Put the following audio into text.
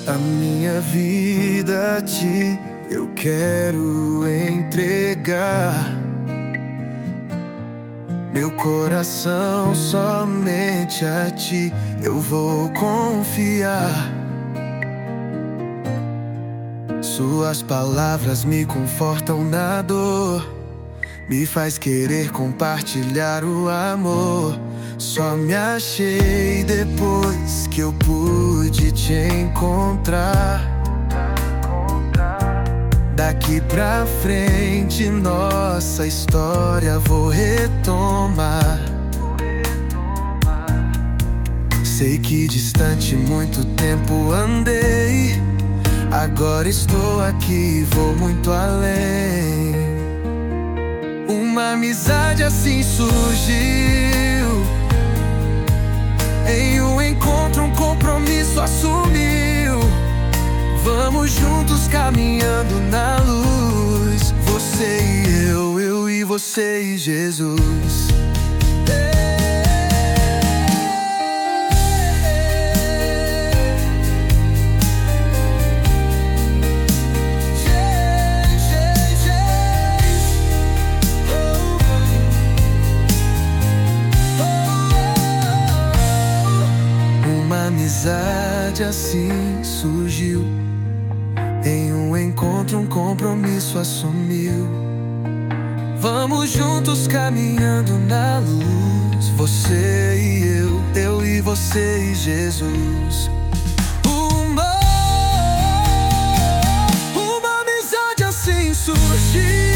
A minha vida a ti eu quero entregar, meu coração somente a ti eu vou confiar. Suas palavras me confortam na dor, me faz querer compartilhar o amor. Só me achei depois que eu pude te encontrar. Daqui pra frente nossa história vou retomar. Sei que distante muito tempo andei, agora estou aqui e vou muito além. Uma amizade assim surgiu, em um encontro um compromisso assumiu. Vamos juntos caminhando na luz, você e eu e você e Jesus. Uma amizade assim surgiu, em um encontro um compromisso assumiu. Vamos juntos caminhando na luz, você e eu e você e Jesus. Uma amizade assim surgiu,